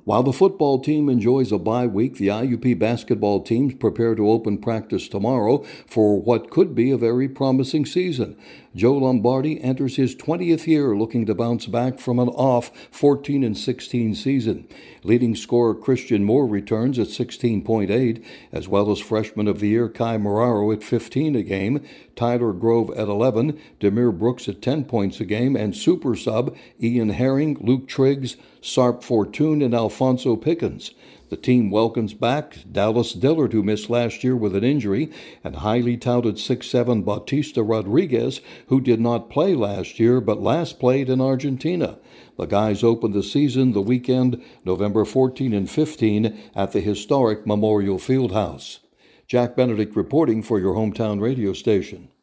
While the football team enjoys a bye week, the IUP basketball teams prepare to open practice tomorrow for what could be a very promising season. Joe Lombardi enters his 20th year looking to bounce back from an off 14-16 season. Leading scorer Christian Moore returns at 16.8, as well as freshman of the year Kai Moraro at 15 a game, Tyler Grove at 11, Demir Brooks at 10 points a game, and super sub Ian Herring, Luke Triggs, Sarp Fortune, and Alfonso Pickens. The team welcomes back Dallas Dillard, who missed last year with an injury, and highly touted 6'7" Bautista Rodriguez, who did not play last year but last played in Argentina. The guys opened the season the weekend, November 14 and 15, at the historic Memorial Fieldhouse. Jack Benedict reporting for your hometown radio station.